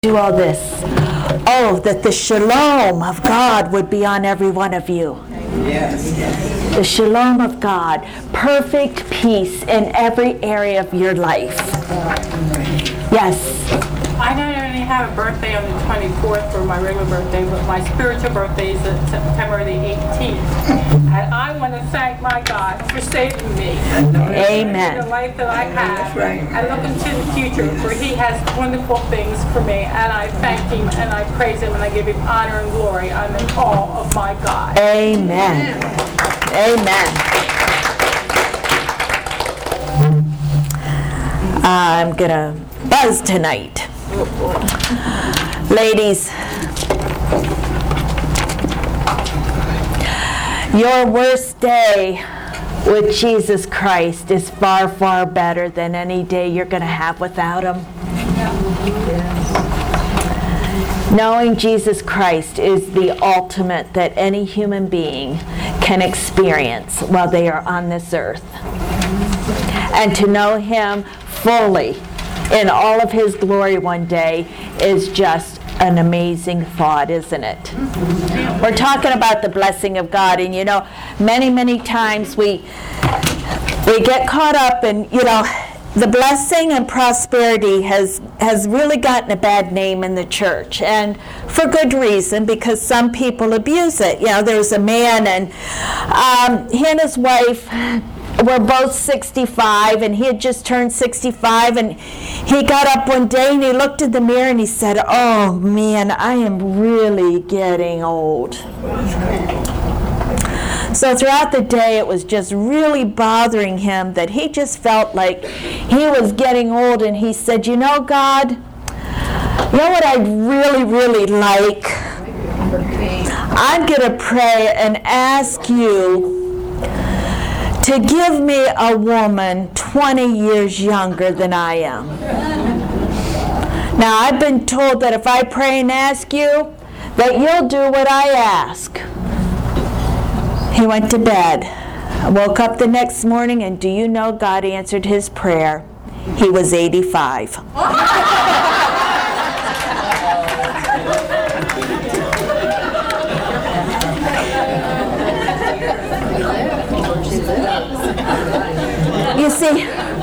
do all this. Oh, that the shalom of God would be on every one of you. Yes. The shalom of God. Perfect peace in every area of your life. Yes. I not only have a birthday on the 24th for my regular birthday, but my spiritual birthday is September the 18th. And I want to thank my God for saving me. Amen. For the life that I have. I look into the future, for He has wonderful things for me. And I thank Him and I praise Him and I give Him honor and glory on the call of my God. Amen. Amen. I'm going to buzz tonight. Ladies, your worst day with Jesus Christ is far, far better than any day you're going to have without Him. Knowing Jesus Christ is the ultimate that any human being can experience while they are on this earth. And to know Him fully in all of His glory one day is just an amazing thought, isn't it? We're talking about the blessing of God, and many, many times we get caught up in, the blessing and prosperity has really gotten a bad name in the church, and for good reason, because some people abuse it. There's a man, and he and his wife were both 65, and he had just turned 65, and he got up one day and he looked in the mirror and he said, "Oh man, I am really getting old." So throughout the day it was just really bothering him that he just felt like he was getting old, and he said, God, what I'd really, really like? I'm going to pray and ask you to give me a woman 20 years younger than I am. Now, I've been told that if I pray and ask you, that you'll do what I ask. He went to bed. I woke up the next morning, and do you know God answered his prayer? He was 85. You see,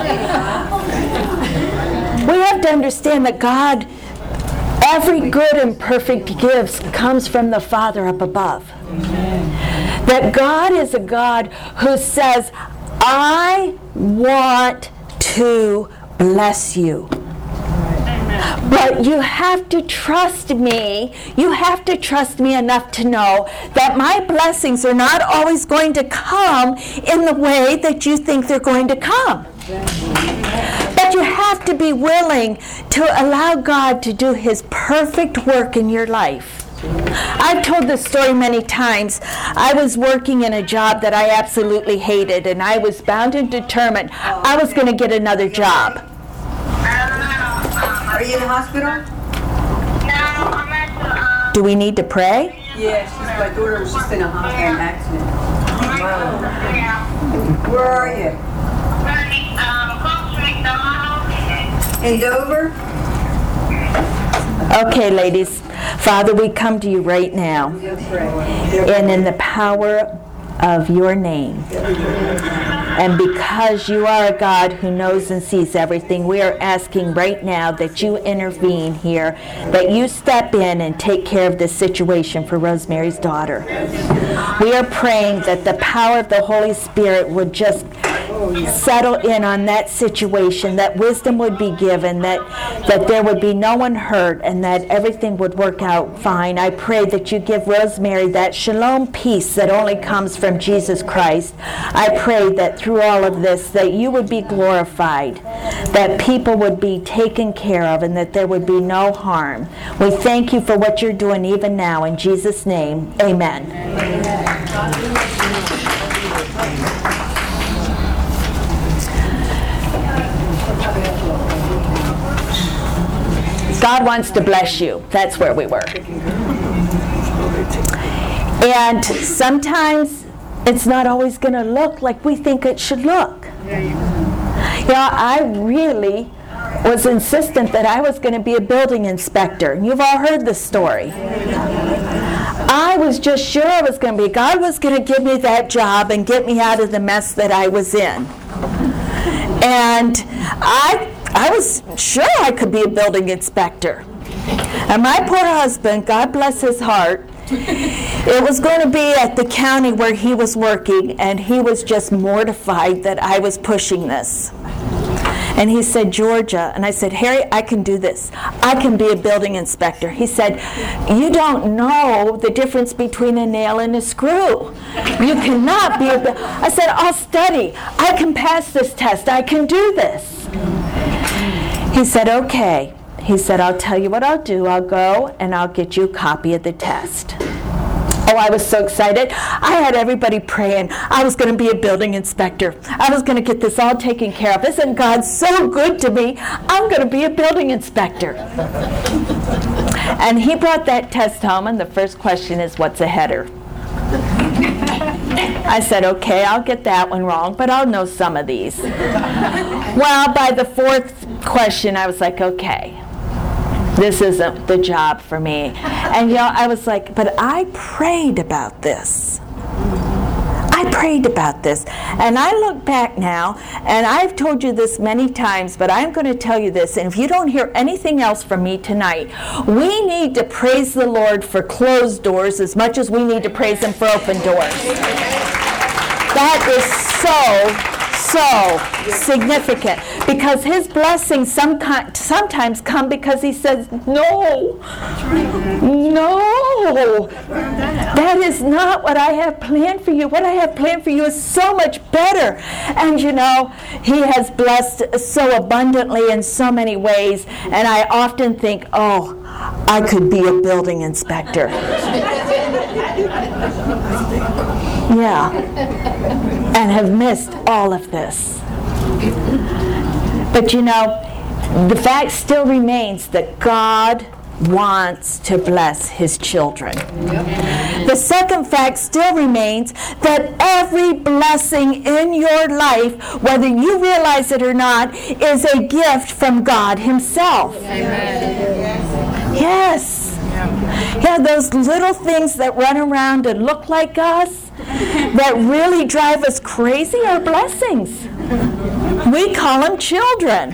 we have to understand that God, every good and perfect gift comes from the Father up above. That God is a God who says, I want to bless you. But you have to trust me. You have to trust me enough to know that my blessings are not always going to come in the way that you think they're going to come. But you have to be willing to allow God to do His perfect work in your life. I've told this story many times. I was working in a job that I absolutely hated, and I was bound and determined I was going to get another job. Are you in the hospital? No, I'm at the, Do we need to pray? Yeah, my daughter was just in a hospital accident. yeah. Where are you? Close to McDonald's. In Dover? Okay, ladies. Father, we come to you right now, and in the power of your name. And because you are a God who knows and sees everything, we are asking right now that you intervene here, that you step in and take care of this situation for Rosemary's daughter. We are praying that the power of the Holy Spirit would just settle in on that situation, that wisdom would be given, that there would be no one hurt, and that everything would work out fine. I pray that you give Rosemary that shalom peace that only comes from Jesus Christ. I pray that through all of this, that you would be glorified, that people would be taken care of, and that there would be no harm. We thank you for what you're doing even now. In Jesus' name, amen. God wants to bless you. That's where we were. And sometimes it's not always going to look like we think it should look. I really was insistent that I was going to be a building inspector. You've all heard this story. I was just sure I was going to be. God was going to give me that job and get me out of the mess that I was in. And I was sure I could be a building inspector. And my poor husband, God bless his heart, it was going to be at the county where he was working, and he was just mortified that I was pushing this. And he said, Georgia, and I said, Harry, I can do this. I can be a building inspector. He said, you don't know the difference between a nail and a screw. You cannot be I said, I'll study. I can pass this test. I can do this. He said, okay. He said, I'll tell you what I'll do. I'll go and I'll get you a copy of the test. Oh, I was so excited. I had everybody praying. I was going to be a building inspector. I was going to get this all taken care of. Isn't God so good to me? I'm going to be a building inspector. And he brought that test home, and the first question is, what's a header? I said, okay, I'll get that one wrong, but I'll know some of these. Well, by the fourth question, I was like, okay, this isn't the job for me. And I was like, but I prayed about this. I prayed about this. And I look back now, and I've told you this many times, but I'm going to tell you this, and if you don't hear anything else from me tonight, we need to praise the Lord for closed doors as much as we need to praise Him for open doors. That is so significant, because His blessings sometimes come because He says, no, that is not what I have planned for you. What I have planned for you is so much better. And He has blessed so abundantly in so many ways, and I often think, oh, I could be a building inspector. Yeah, and have missed all of this. But the fact still remains that God wants to bless His children. The second fact still remains that every blessing in your life, whether you realize it or not, is a gift from God Himself. Amen. Yes. Yeah, those little things that run around and look like us, that really drive us crazy, are blessings. We call them children.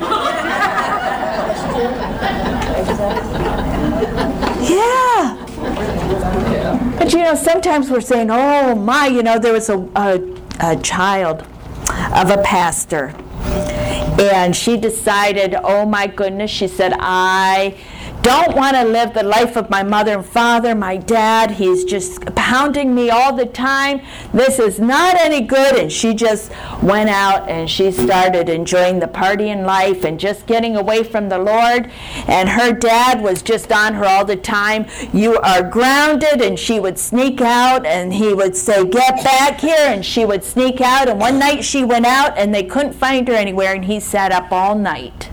Yeah. But sometimes we're saying, oh my, there was a child of a pastor, and she decided, oh my goodness, she said, I don't want to live the life of my mother and father. My dad, he's just pounding me all the time. This is not any good. And she just went out and she started enjoying the partying life and just getting away from the Lord. And her dad was just on her all the time. You are grounded. And she would sneak out, and he would say, get back here. And she would sneak out. And one night she went out and they couldn't find her anywhere, and he sat up all night.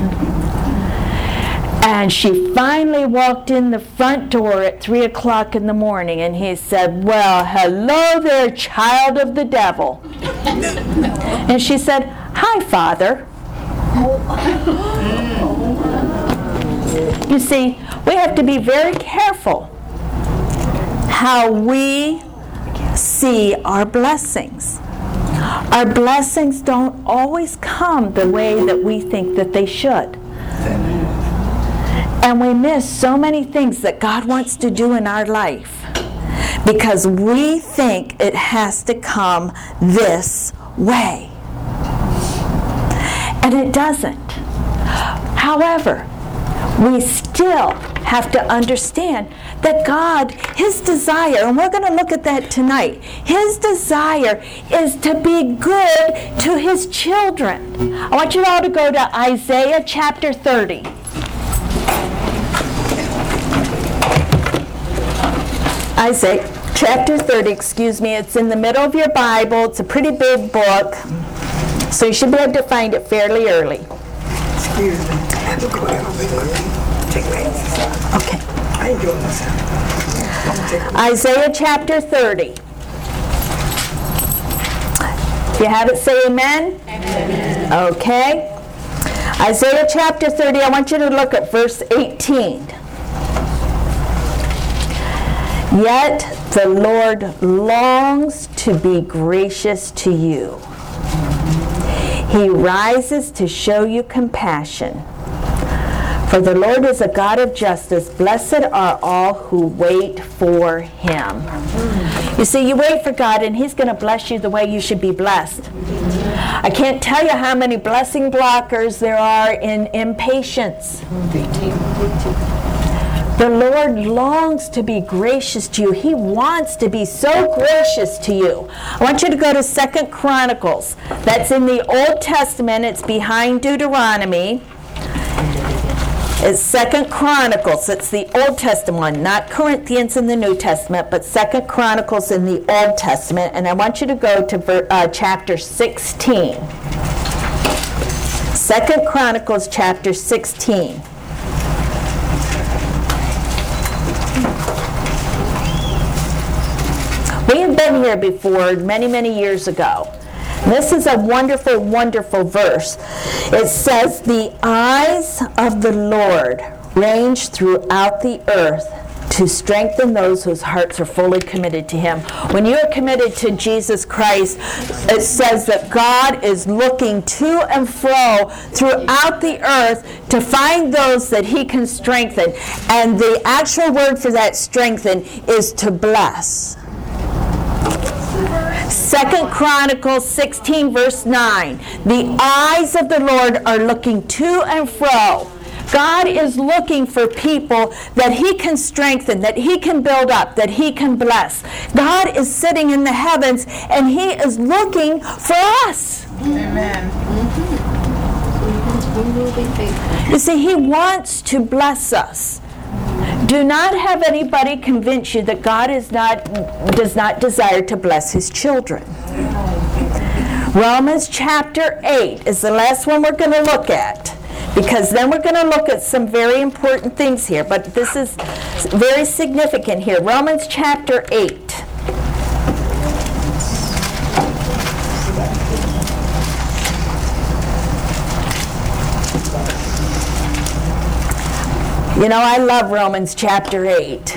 And she finally walked in the front door at 3 o'clock in the morning, and he said, well, hello there, child of the devil. And she said, hi, Father. You see, we have to be very careful how we see our blessings. Our blessings don't always come the way that we think that they should. And we miss so many things that God wants to do in our life because we think it has to come this way. And it doesn't. However, we still have to understand that God, His desire, and we're going to look at that tonight, His desire is to be good to His children. I want you all to go to Isaiah chapter 30. Isaiah chapter 30, it's in the middle of your Bible. It's a pretty big book, so you should be able to find it fairly early. Excuse me. Okay. I ain't doing this. Isaiah chapter 30. If you have it, say amen. Amen. Okay. Isaiah chapter 30, I want you to look at verse 18. Yet the Lord longs to be gracious to you. He rises to show you compassion. For the Lord is a God of justice. Blessed are all who wait for him. You see, you wait for God and he's going to bless you the way you should be blessed. I can't tell you how many blessing blockers there are in impatience. The Lord longs to be gracious to you. He wants to be so gracious to you. I want you to go to 2 Chronicles. That's in the Old Testament. It's behind Deuteronomy. It's 2 Chronicles. It's the Old Testament one, not Corinthians in the New Testament, but 2 Chronicles in the Old Testament. And I want you to go to chapter 16. 2 Chronicles chapter 16. We have been here before many, many years ago. This is a wonderful, wonderful verse. It says, the eyes of the Lord range throughout the earth to strengthen those whose hearts are fully committed to him. When you are committed to Jesus Christ, it says that God is looking to and fro throughout the earth to find those that he can strengthen. And the actual word for that strengthen is to bless. 2 Chronicles 16 verse 9. The eyes of the Lord are looking to and fro. God is looking for people that he can strengthen, that he can build up, that he can bless. God is sitting in the heavens and he is looking for us. Amen. You see, he wants to bless us. Do not have anybody convince you that God does not desire to bless his children. Romans chapter 8 is the last one we're going to look at, because then we're going to look at some very important things here, but this is very significant here. Romans chapter 8. You know, I love Romans chapter 8.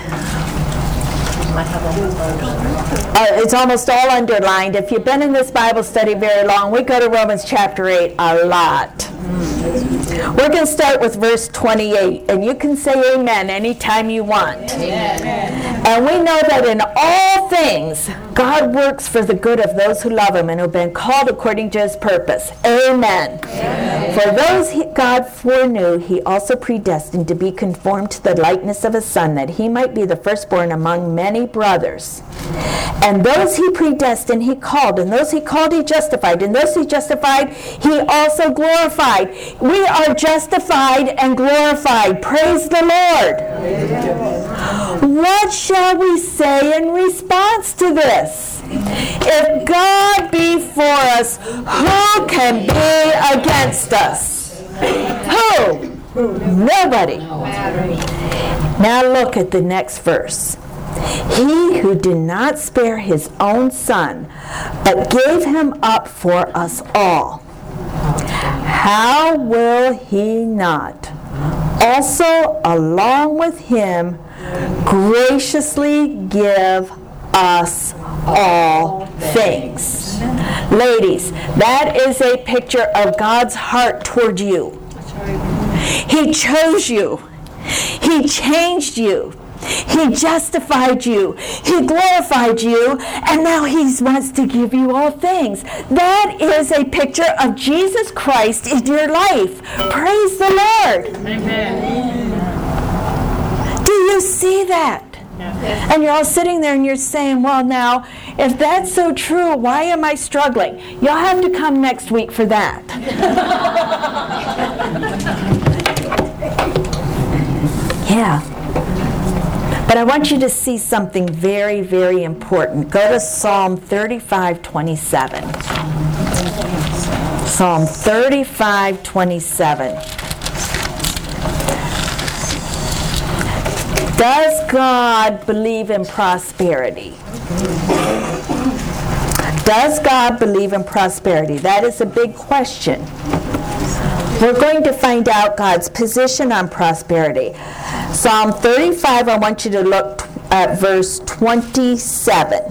It's almost all underlined. If you've been in this Bible study very long, we go to Romans chapter 8 a lot. We're going to start with verse 28, and you can say amen anytime you want. Amen. And we know that in all things, God works for the good of those who love him and who have been called according to his purpose. Amen. Amen. For those God foreknew, he also predestined to be conformed to the likeness of his Son, that he might be the firstborn among many brothers. And those he predestined, he called. And those he called, he justified. And those he justified, he also glorified. We are justified and glorified. Praise the Lord. Amen. What shall we say in response to this? If God be for us, who can be against us? Who? Nobody. Now look at the next verse. He who did not spare his own Son, but gave him up for us all, how will he not also along with him graciously give us all things? Ladies, that is a picture of God's heart toward you. He chose you. He changed you. He justified you. He glorified you. And now he wants to give you all things. That is a picture of Jesus Christ in your life. Praise the Lord. Amen. Do you see that? Yes. And you're all sitting there and you're saying, well, now, if that's so true, why am I struggling? You'll have to come next week for that. Yeah. But I want you to see something very, very important. Go to Psalm 35:27. Psalm 35:27. Does God believe in prosperity? Does God believe in prosperity? That is a big question. We're going to find out God's position on prosperity. Psalm 35, I want you to look at verse 27.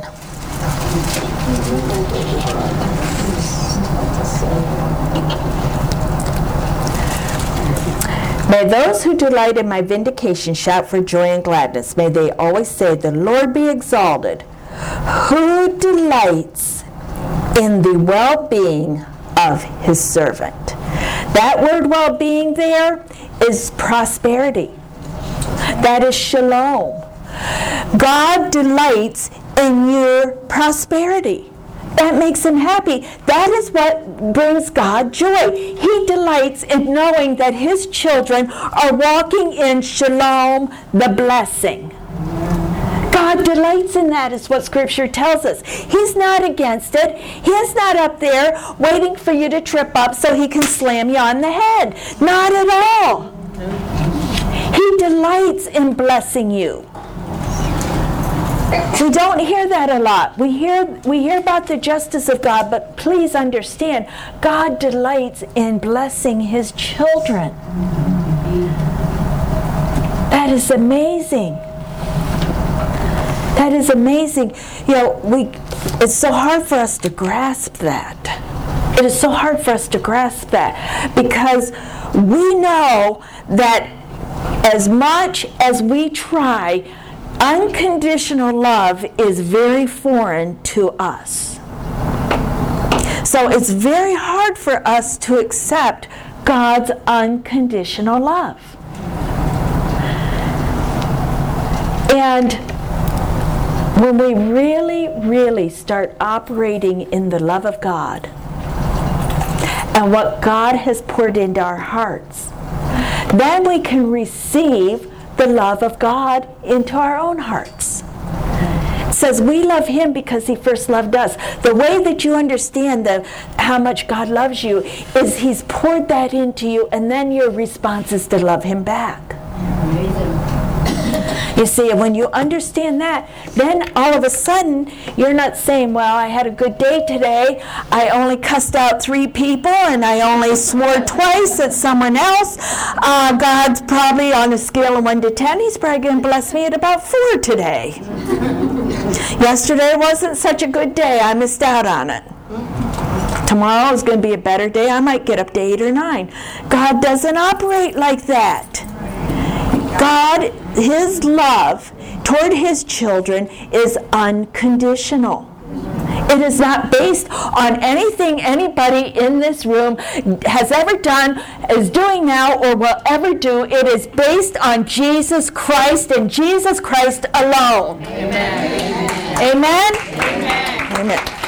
May those who delight in my vindication shout for joy and gladness. May they always say, the Lord be exalted. Who delights in the well-being of his servant? That word well-being there is prosperity. That is shalom. God delights in your prosperity. That makes him happy. That is what brings God joy. He delights in knowing that his children are walking in shalom, the blessing. God delights in that, is what Scripture tells us. He's not against it. He's not up there waiting for you to trip up so he can slam you on the head. Not at all. He delights in blessing you. We don't hear that a lot. We hear about the justice of God, but please understand, God delights in blessing his children. That is amazing. That is amazing. You know, it's so hard for us to grasp that. It is so hard for us to grasp that because we know that as much as we try, unconditional love is very foreign to us. So it's very hard for us to accept God's unconditional love. And when we really, really start operating in the love of God and what God has poured into our hearts, then we can receive the love of God into our own hearts. It says we love him because he first loved us. The way that you understand how much God loves you is he's poured that into you, and then your response is to love him back. You see, when you understand that, then all of a sudden, you're not saying, well, I had a good day today. I only cussed out 3 people, and I only swore twice at someone else. God's probably, on a scale of 1 to 10, he's probably going to bless me at about 4 today. Yesterday wasn't such a good day. I missed out on it. Tomorrow is going to be a better day. I might get up to 8 or 9. God doesn't operate like that. God, his love toward his children is unconditional. It is not based on anything anybody in this room has ever done, is doing now, or will ever do. It is based on Jesus Christ and Jesus Christ alone. Amen. Amen? Amen. Amen.